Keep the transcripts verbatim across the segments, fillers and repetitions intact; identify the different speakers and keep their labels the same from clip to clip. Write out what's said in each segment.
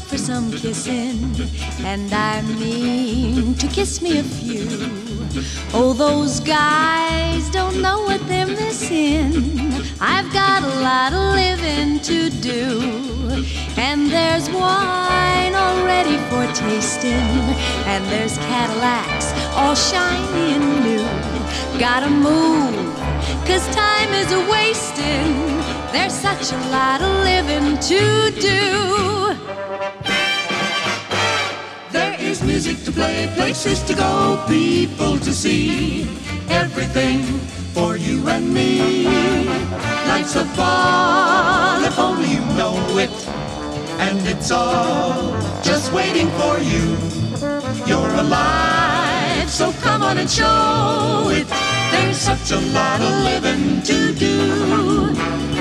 Speaker 1: for some kissing, and I mean to kiss me a few. Oh, those guys don't know what they're missing. I've got a lot of living to do, and there's wine all ready for tasting, and there's Cadillacs all shiny and new. Gotta move, 'cause time is a-wasting. There's such a lot of living to do.
Speaker 2: There is music to play, places to go, people to see. Everything for you and me. Life's a ball if only you know it, and it's all just waiting for you. You're alive, so come on and show it. There's such a lot of living to do.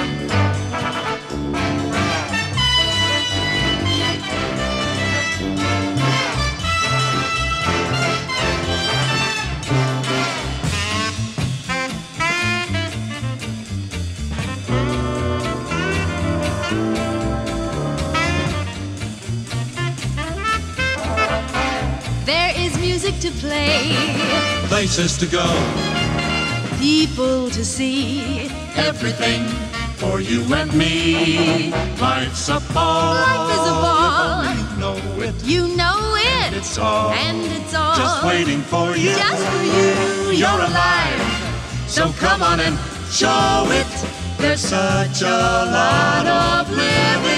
Speaker 1: There is music to play,
Speaker 2: Places to go,
Speaker 1: people to see.
Speaker 2: everything for you and me. Life's a ball.
Speaker 1: Life is a ball.
Speaker 2: If only you know it.
Speaker 1: You know it,
Speaker 2: It's all
Speaker 1: and it's all
Speaker 2: just waiting for you.
Speaker 1: just for you.
Speaker 2: You're alive, so come on and show it. There's such a lot of living